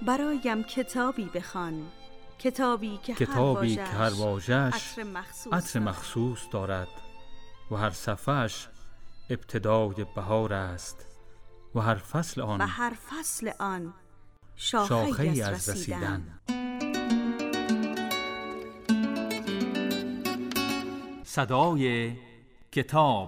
برایم کتابی بخوان، کتابی که هر واژه‌اش عطر مخصوص دارد و هر صفحه‌اش ابتدای بهار است و هر فصل آن شاخه‌ای از رسیدن. صدای کتاب.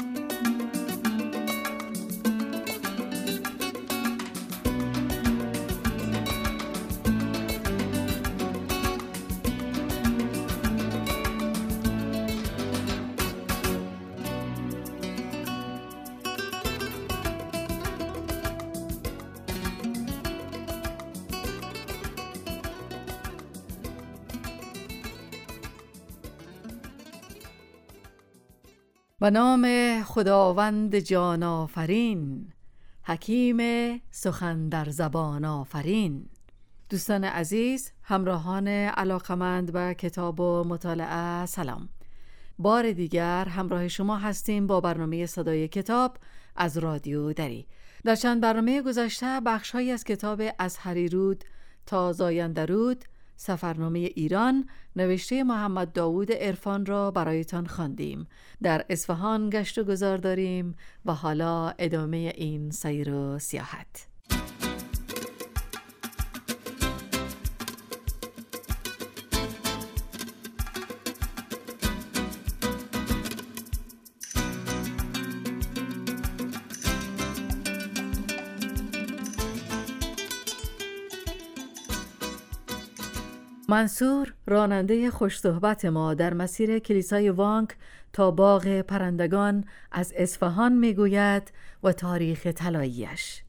به نام خداوند جان آفرین، حکیم سخن در زبان آفرین. دوستان عزیز، همراهان علاقمند به کتاب و مطالعه، سلام. بار دیگر همراه شما هستیم با برنامه صدای کتاب از رادیو دری. در چند برنامه گذشته بخش‌هایی از کتاب از هریرود تا زایندرود، سفرنامه ایران نوشته محمد داوود عرفان را برایتان خواندیم. در اصفهان گشت و گذار داریم و حالا ادامه این سیر و سیاحت. منصور راننده خوش صحبت ما در مسیر کلیسای وانک تا باغ پرندگان از اصفهان میگوید و تاریخ طلایی‌اش.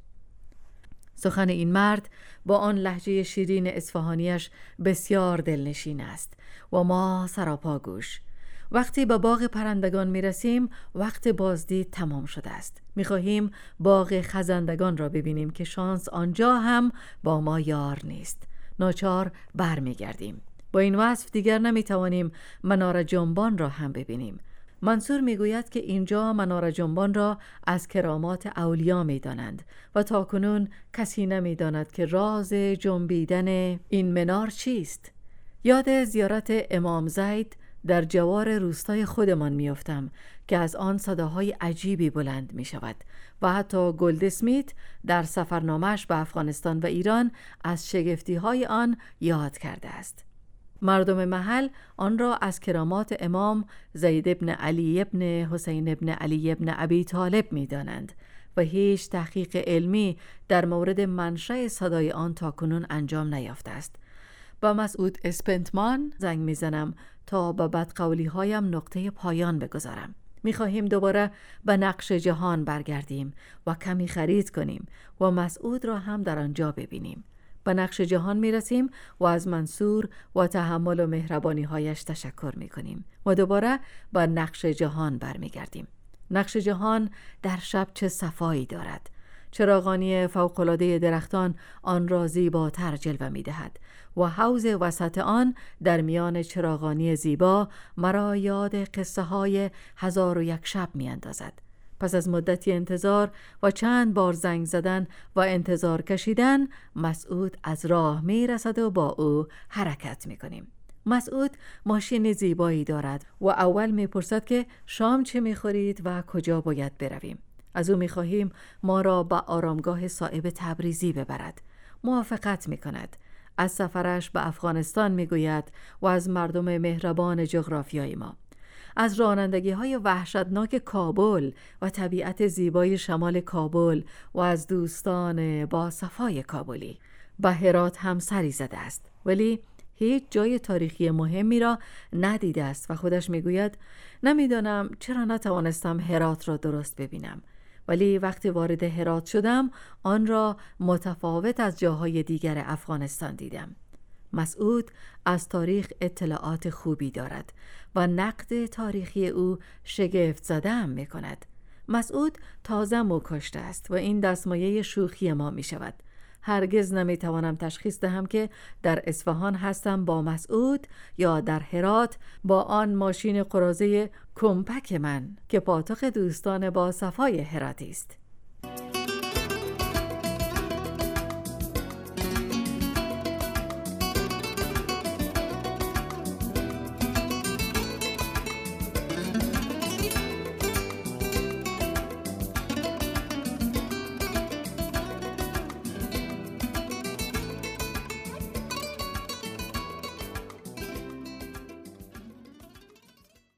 سخن این مرد با آن لهجه شیرین اصفهانیش بسیار دلنشین است و ما سراپا گوش. وقتی به باغ پرندگان میرسیم وقت بازدید تمام شده است. میخواهیم باغ خزندگان را ببینیم که شانس آنجا هم با ما یار نیست. ناچار برمیگردیم. با این وصف دیگر نمیتوانیم مناره جنبان را هم ببینیم. منصور میگوید که اینجا مناره جنبان را از کرامات اولیا میدانند و تاکنون کسی نمیداند که راز جنبیدن این منار چیست. یاد زیارت امام زید در جوار روستای خودمان میافتم که از آن صداهای عجیبی بلند می شود و حتی گلدسمیت در سفرنامه‌اش به افغانستان و ایران از شگفتی‌های آن یاد کرده است. مردم محل آن را از کرامات امام زید ابن علی ابن حسین ابن علی ابن ابی طالب می دانند و هیچ تحقیق علمی در مورد منشأ صدای آن تاکنون انجام نیافته است. با مسعود اسپنتمان زنگ میزنم تا با بدقولی هایم نقطه پایان بگذارم. میخواهیم دوباره به نقش جهان برگردیم و کمی خرید کنیم و مسعود را هم در آنجا ببینیم. به نقش جهان میرسیم و از منصور و تحمل و مهربانی هایش تشکر میکنیم و دوباره به نقش جهان برمیگردیم. نقش جهان در شب چه صفایی دارد. چراغانی فوق‌العاده درختان آن را زیباتر جلوه می‌دهد و حوض وسط آن در میان چراغانی زیبا مرا یاد قصه های 1001 شب می‌اندازد. پس از مدتی انتظار و چند بار زنگ زدن و انتظار کشیدن، مسعود از راه می‌رسد و با او حرکت می‌کنیم. مسعود ماشین زیبایی دارد و اول می‌پرسد که شام چه می‌خورید و کجا باید برویم. از او می‌خواهیم ما را به آرامگاه صائب تبریزی ببرد. موافقت می‌کند. از سفرش به افغانستان می‌گوید و از مردم مهربان جغرافیای ما، از رانندگی‌های وحشتناک کابل و طبیعت زیبای شمال کابل و از دوستان با صفای کابلی. به هرات هم سری زده است ولی هیچ جای تاریخی مهمی را ندیده است و خودش می‌گوید نمی‌دانم چرا نتوانستم هرات را درست ببینم، ولی وقتی وارد هرات شدم آن را متفاوت از جاهای دیگر افغانستان دیدم. مسعود از تاریخ اطلاعات خوبی دارد و نقد تاریخی او شگفت زده هم می‌کند. مسعود تازه مو کاشته است و این دستمایه شوخی ما می‌شود. هرگز نمیتوانم تشخیص دهم که در اصفهان هستم با مسعود یا در هرات با آن ماشین قراضه کمپک من که پاتوق دوستان با صفای هراتی است.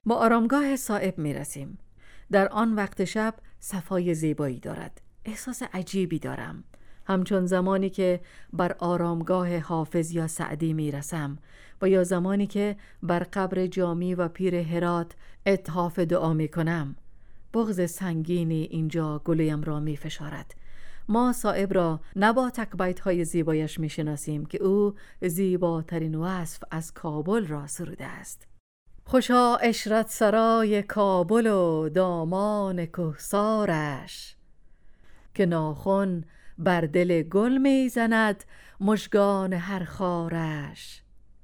ما آرامگاه صائب می رسیم. در آن وقت شب صفای زیبایی دارد. احساس عجیبی دارم، همچون زمانی که بر آرامگاه حافظ یا سعدی می رسم و یا زمانی که بر قبر جامی و پیر هرات اتحاف دعا می کنم. بغض سنگینی اینجا گلویم را می فشارد. ما صائب را نه با تکبیت های زیبایش می شناسیم که او زیباترین وصف از کابل را سروده است. خوشا عشرت سرای کابل و دامان کهسارش، که ناخن بر دل گل می زند مژگان هر خارش.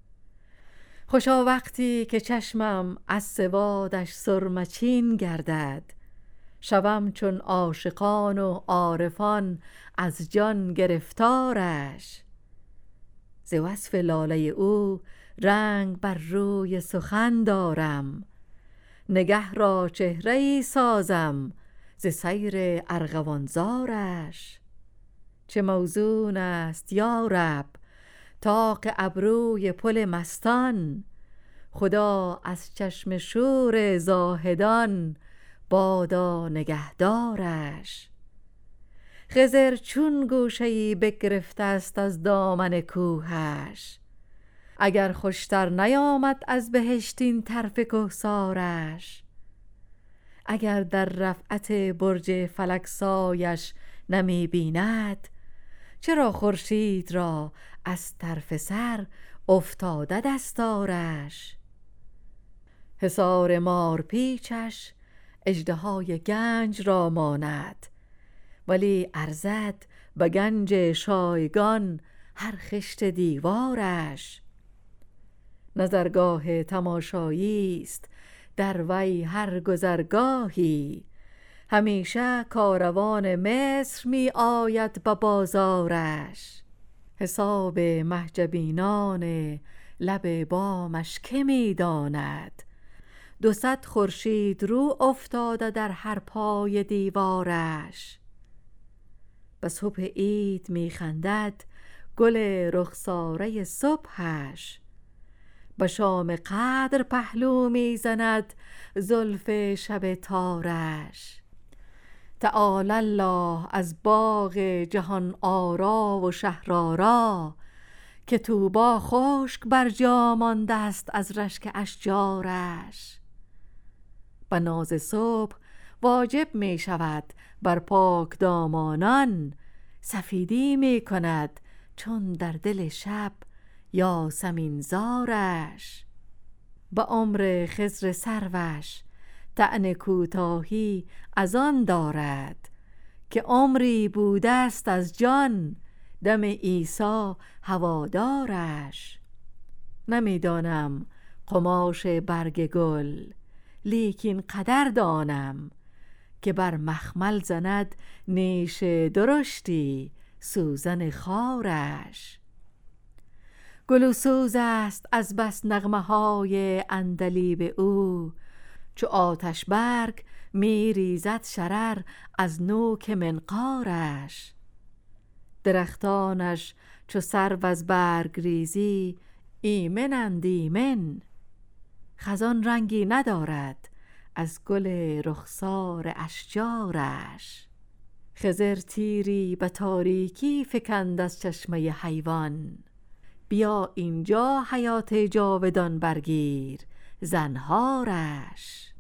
خوشا وقتی که چشمم از سوادش سرمچین گردد، شوم چون عاشقان و عارفان از جان گرفتارش. ز وصف لاله او رنگ بر روی سخن دارم، نگه را چهره‌ای سازم ز سیر ارغوانزارش. چه موزون است یا رب طاق ابروی پل مستان، خدا از چشم شور زاهدان بادا نگهدارش. خضر چون گوشه‌ای بگرفته است از دامن کوهش، اگر خوشتر نیامد از بهشتین طرف کهسارش. اگر در رفعت برج فلک سایش نمی بیند، چرا خورشید را از طرف سر افتاده دستارش. حصار مارپیچش اژدهای گنج را ماند، ولی ارزد به گنج شایگان هر خشت دیوارش. نظرگاه تماشایی است در وی هر گذرگاهی، همیشه کاروان مصر می آید به بازارش. حساب محجبینان لب بامش که می داند، 200 خورشید رو افتاده در هر پای دیوارش. به صبح عید می خندد گل رخساره صبحش، به شام قدر پهلو می زند زلف شب تارش. تعالی الله از باغ جهان آرا و شهرآرا، که طوبی خشک بر جا مانده است از رشک اشجارش. به ناز صبح واجب می شود بر پاک دامانان، سفیدی می کند چون در دل شب یاسمین زارش. به عمر خضر سروش طعن کوتاهی از آن دارد، که عمری بوده است از جان دم عیسی هوادارش. نمیدانم قماش برگ گل، لیکن قدر دانم که بر مخمل زند نیش درشتی سوزن خارش. گل و سوز است از بس نغمه های عندلیب او، چو آتش برگ می ریزد شرر از نوک منقارش. درختانش چو سرو از برگ ریزی ایمنند ایمن، خزان رنگی ندارد از گل رخسار اشجارش. خضر تیری به تاریکی فکند از چشمه حیوان، بیا اینجا حیات جاودان برگیر زنهارش.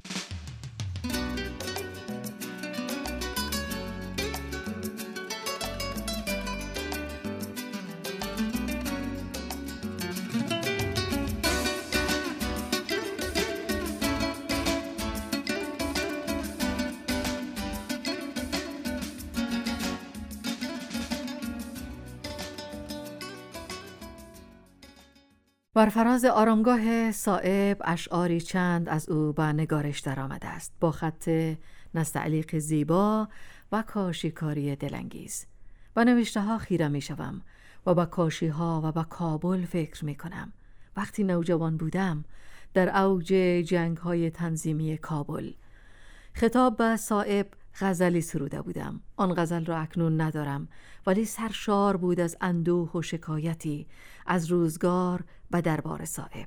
بر فراز آرامگاه صائب اشعاری چند از او به نگارش در آمده است، با خط نستعلیق زیبا و کاشیکاری دلانگیز. با نوشته ها خیره می شوم و با کاشی ها و با کابل فکر می کنم. وقتی نوجوان بودم در اوج جنگ های تنظیمی کابل، خطاب به صائب غزلی سروده بودم. آن غزل را اکنون ندارم، ولی سرشار بود از اندوه و شکایتی از روزگار و دربار صائب.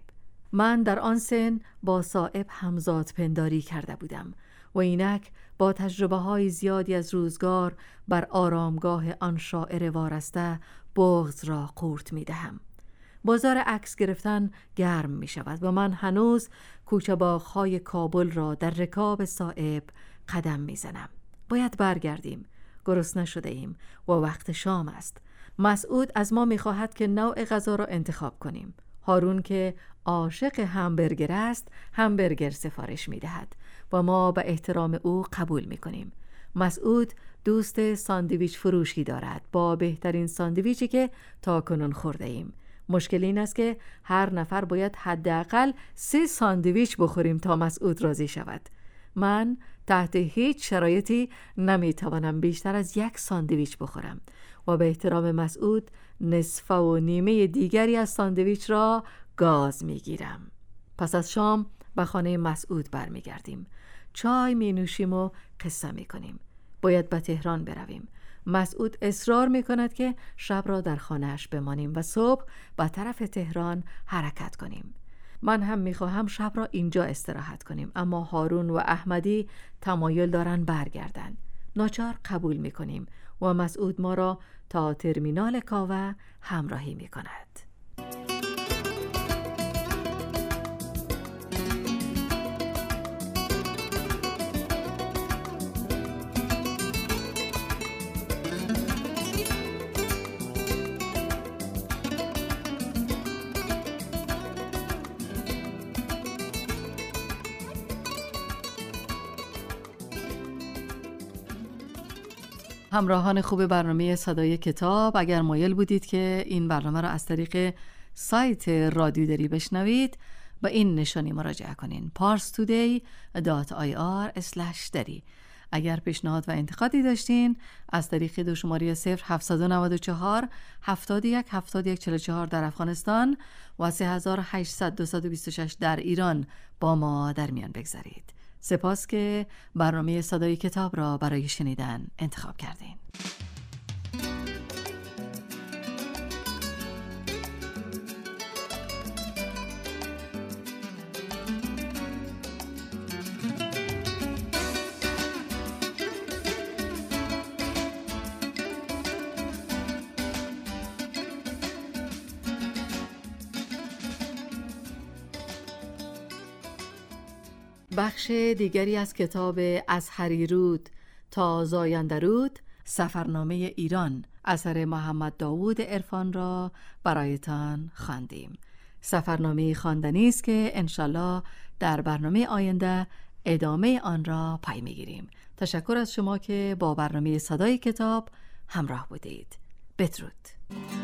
من در آن سن با صائب همزاد پنداری کرده بودم و اینک با تجربه‌های زیادی از روزگار بر آرامگاه آن شاعر وارسته بغض را قورت می‌دهم. بازار عکس گرفتن گرم می شود و من هنوز کوچه باغ‌های کابل را در رکاب صائب قدم می زنم. باید برگردیم. گرسنه شده ایم و وقت شام است. مسعود از ما می خواهد که نوع غذا را انتخاب کنیم. هارون که عاشق همبرگر است، همبرگر سفارش می دهد و ما به احترام او قبول می کنیم. مسعود دوست ساندویچ فروشی دارد با بهترین ساندویچی که تا کنون خورده ایم. مشکل این است که هر نفر باید حداقل 3 ساندویچ بخوریم تا مسعود راضی شود. من تحت هیچ شرایطی نمیتوانم بیشتر از 1 ساندویچ بخورم و به احترام مسعود نصف و نیمه دیگری از ساندویچ را گاز میگیرم. پس از شام به خانه مسعود برمیگردیم. چای می نوشیم و قصه می کنیم. باید به تهران برویم. مسعود اصرار می کند که شب را در خانه‌اش بمانیم و صبح به طرف تهران حرکت کنیم. من هم می خواهم شب را اینجا استراحت کنیم، اما هارون و احمدی تمایل دارن برگردن. ناچار قبول می کنیم و مسعود ما را تا ترمینال کاوه همراهی می کند. همراهان خوب برنامه صدای کتاب، اگر مایل بودید که این برنامه را از طریق سایت رادیو دری بشنوید، به این نشانی مراجعه کنین: parstoday.ir/dari. اگر پیشنهاد و انتقادی داشتین از طریق دو شماره 0794 71 71 44 در افغانستان و 3800 226 در ایران با ما در میان بگذارید. سپاس که برنامه صدای کتاب را برای شنیدن انتخاب کردین. بخش دیگری از کتاب از هریرود تا زایندرود، سفرنامه ایران اثر محمد داوود عرفان را برایتان خواندیم. سفرنامه خواندنی است که انشالله در برنامه آینده ادامه آن را پی می‌گیریم. تشکر از شما که با برنامه صدای کتاب همراه بودید. بدرود.